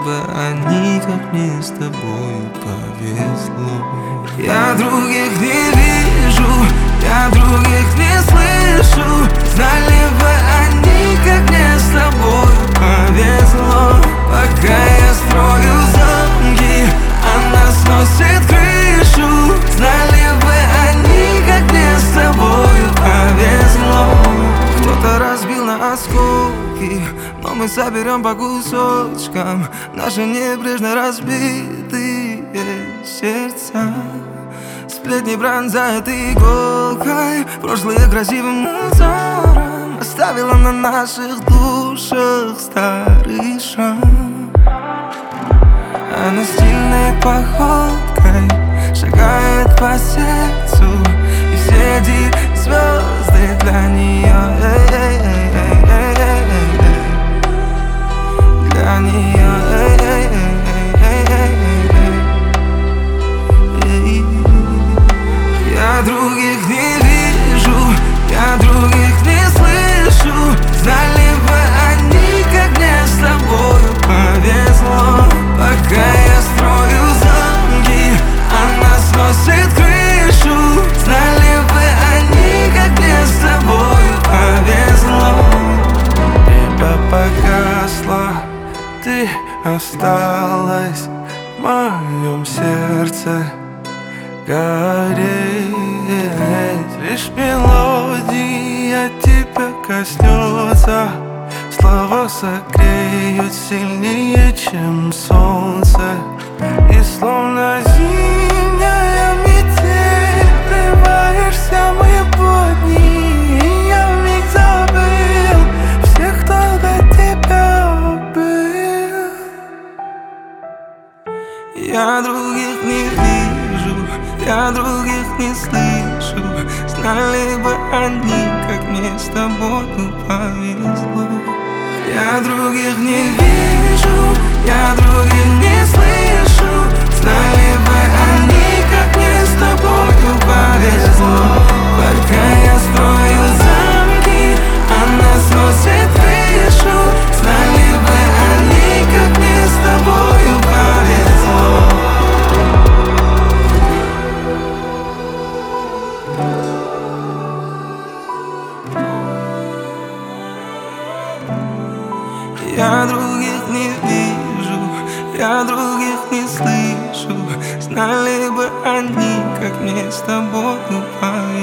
бы они, как мне с тобой повезло. Я других не вижу, я других не слышу. Знали бы они, как мне с тобой повезло. Пока я строю замки, она сносит крышу. Знали бы они, как мне с тобой повезло. Кто-то разбил на осколки, но мы соберем по кусочкам наши небрежно разбитые сердца. Сплетни пронзают иголкой, прошлое красивым узором оставила на наших душах старый шрам. Она стильной походкой шагает по сердцу, и все эти звезды для нее, для нее. Я других не вижу, я других не слышу. Знали бы они, как мне с тобою повезло. Пока я строю замки, она сносит крышу. Знали бы они, как мне с тобою повезло. Небо погасло, ты осталась в моем сердце гореть. Лишь мелодия тебя коснется, слова согреют сильнее, чем солнце. И словно зимняя метель врываешься в мои будни, и я вмиг забыл всех, кто до тебя был. Я других не вижу, я других не слышу. Знали бы они, как мне с тобой повезло. Я других не вижу, я других не слышу. Знали бы они, как мне с тобой повезло. Пока я строю замки, она сносит крышу. Знали бы они, как мне с тобой повезло. Я других не вижу, я других не слышу. Знали бы они, как мне с тобой повезло.